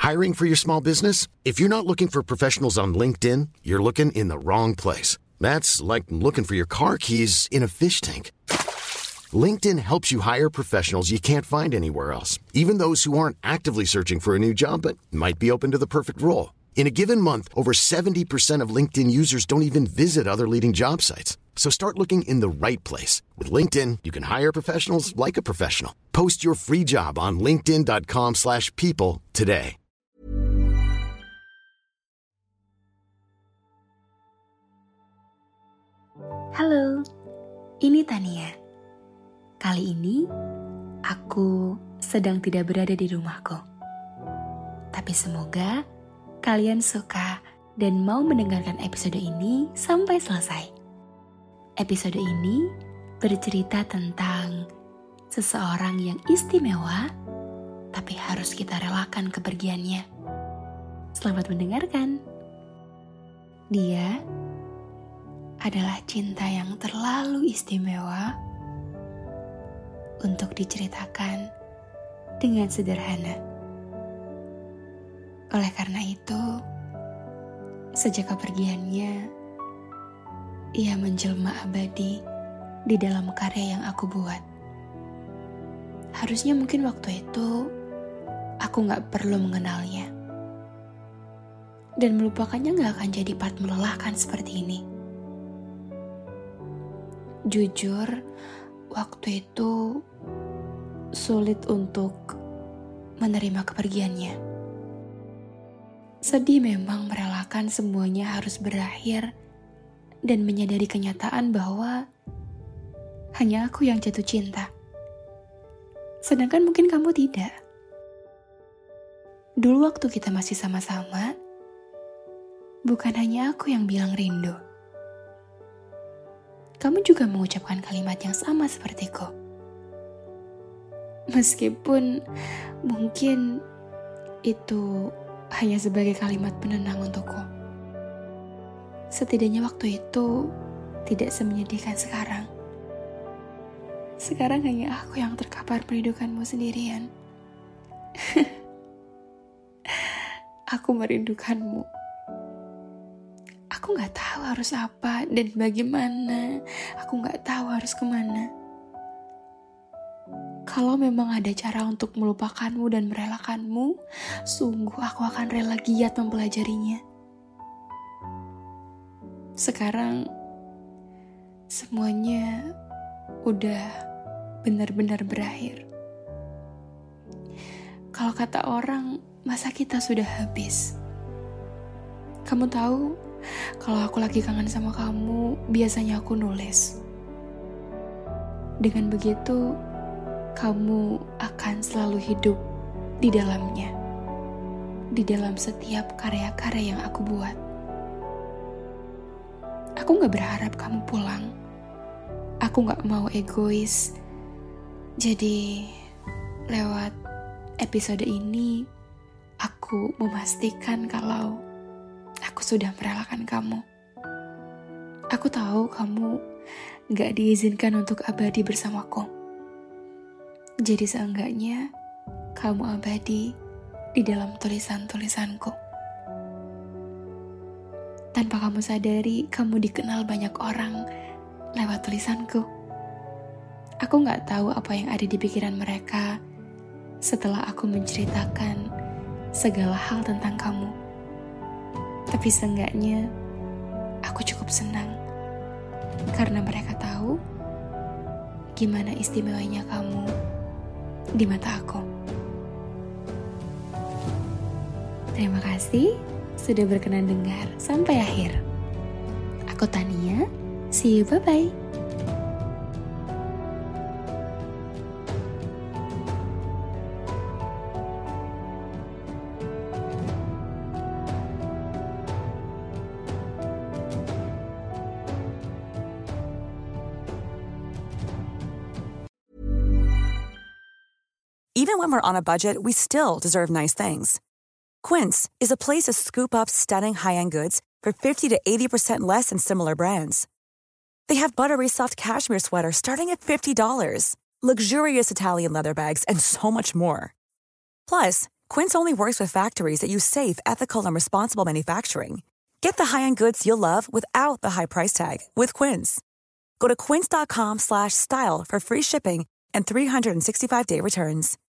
Hiring for your small business? If you're not looking for professionals on LinkedIn, you're looking in the wrong place. That's like looking for your car keys in a fish tank. LinkedIn helps you hire professionals you can't find anywhere else, even those who aren't actively searching for a new job but might be open to the perfect role. In a given month, over 70% of LinkedIn users don't even visit other leading job sites. So start looking in the right place. With LinkedIn, you can hire professionals like a professional. Post your free job on linkedin.com/people today. Halo, ini Tania. Kali ini, aku sedang tidak berada di rumahku. Tapi semoga kalian suka dan mau mendengarkan episode ini sampai selesai. Episode ini bercerita tentang seseorang yang istimewa, tapi harus kita relakan kepergiannya. Selamat mendengarkan. Dia adalah cinta yang terlalu istimewa untuk diceritakan dengan sederhana. Oleh karena itu, sejak kepergiannya, ia menjelma abadi di dalam karya yang aku buat. Harusnya mungkin waktu itu, aku gak perlu mengenalnya. Dan melupakannya gak akan jadi part melelahkan seperti ini. Jujur, waktu itu sulit untuk menerima kepergiannya. Sedih memang merelakan semuanya harus berakhir dan menyadari kenyataan bahwa hanya aku yang jatuh cinta. Sedangkan mungkin kamu tidak. Dulu waktu kita masih sama-sama, bukan hanya aku yang bilang rindu. Kamu juga mengucapkan kalimat yang sama sepertiku. Meskipun mungkin itu hanya sebagai kalimat penenang untukku. Setidaknya waktu itu tidak semenyedihkan sekarang. Sekarang hanya aku yang terkapar merindukanmu sendirian. Aku merindukanmu. Aku gak tahu harus apa dan bagaimana. Aku gak tahu harus kemana. Kalau memang ada cara untuk melupakanmu dan merelakanmu, sungguh aku akan rela giat mempelajarinya. Sekarang, semuanya udah benar-benar berakhir. Kalau kata orang, masa kita sudah habis. Kamu tahu, kalau aku lagi kangen sama kamu, biasanya aku nulis. Dengan begitu, kamu akan selalu hidup di dalamnya. Di dalam setiap karya-karya yang aku buat. Aku gak berharap kamu pulang. Aku gak mau egois. Jadi, lewat episode ini, aku memastikan kalau aku sudah merelakan kamu. Aku tahu kamu gak diizinkan untuk abadi bersamaku. Jadi seenggaknya kamu abadi di dalam tulisan-tulisanku. Tanpa kamu sadari, kamu dikenal banyak orang lewat tulisanku. Aku gak tahu apa yang ada di pikiran mereka setelah aku menceritakan segala hal tentang kamu. Tapi seenggaknya aku cukup senang karena mereka tahu gimana istimewanya kamu di mata aku. Terima kasih sudah berkenan dengar sampai akhir. Aku Tania, see you, bye-bye. Even when we're on a budget, we still deserve nice things. Quince is a place to scoop up stunning high-end goods for 50 to 80% less than similar brands. They have buttery soft cashmere sweaters starting at $50, luxurious Italian leather bags, and so much more. Plus, Quince only works with factories that use safe, ethical, and responsible manufacturing. Get the high-end goods you'll love without the high price tag with Quince. Go to quince.com/style for free shipping and 365-day returns.